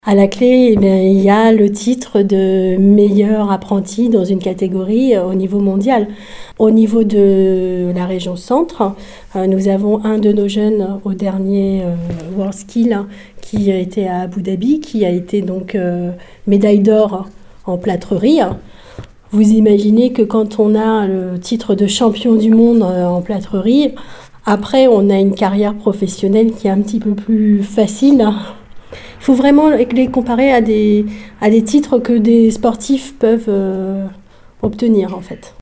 À la clé, il y a le titre de meilleur apprenti dans une catégorie au niveau mondial. Au niveau de la région centre, nous avons un de nos jeunes au dernier WorldSkill qui était à Abu Dhabi, qui a été donc médaille d'or en plâtrerie. Vous imaginez que quand on a le titre de champion du monde en plâtrerie, après on a une carrière professionnelle qui est un petit peu plus facile. Il faut vraiment les comparer à des titres que des sportifs peuvent obtenir en fait.